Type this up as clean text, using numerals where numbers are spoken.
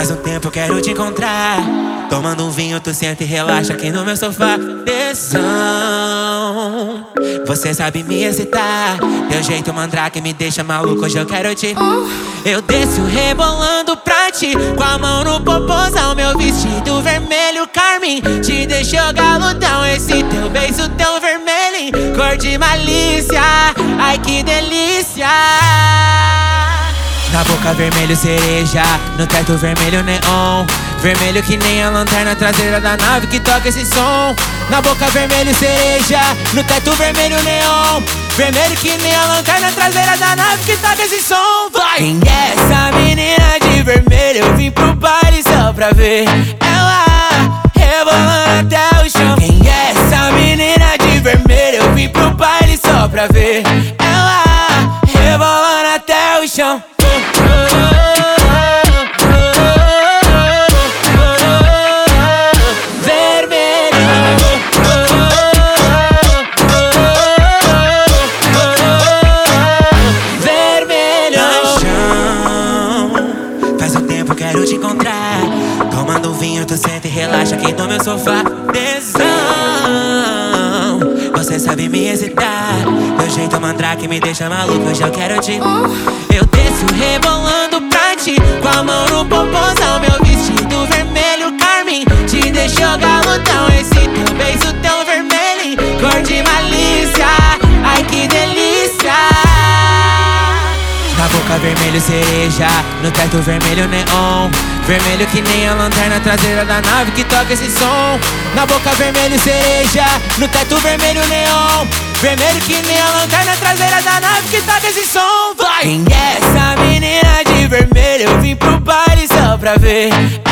Faz um tempo eu quero te encontrar. Tomando um vinho, tu senta e relaxa aqui no meu sofá. Tesão, você sabe me excitar. Teu jeito mandrake me deixa maluco, hoje eu quero te. Eu desço rebolando pra ti, com a mão no popozão. Meu vestido vermelho carmim te deixou galudão. Esse teu beijo tão vermelho, cor de malícia. Ai que delícia. Na boca vermelho cereja, no teto vermelho neon. Vermelho que nem a lanterna traseira da nave que toca esse som. Na boca vermelho cereja, no teto vermelho neon. Vermelho que nem a lanterna traseira da nave que toca esse som. Vai! Quem é essa menina de vermelho? Eu vim pro baile só pra ver ela rebolando até o chão. Quem é essa menina de vermelho? Eu vim pro baile só pra ver ela rebolando até o chão. Quero te encontrar. Tomando um vinho, tu senta e relaxa aqui no meu sofá. Tesão, você sabe me excitar. Teu jeito mandrake me deixa maluco, hoje eu quero te. Eu desço rebolando pra ti, com a mão no popozão. Meu vestido vermelho carmim te deixou galudão. Esse teu beijo tão vermelho, cor de malícia. Ai que delícia. Na boca vermelho cereja, no teto vermelho neon. Vermelho que nem a lanterna traseira da nave que toca esse som. Na boca vermelho cereja, no teto vermelho neon. Vermelho que nem a lanterna traseira da nave que toca esse som. Vai! Quem é essa menina de vermelho? Eu vim pro baile só pra ver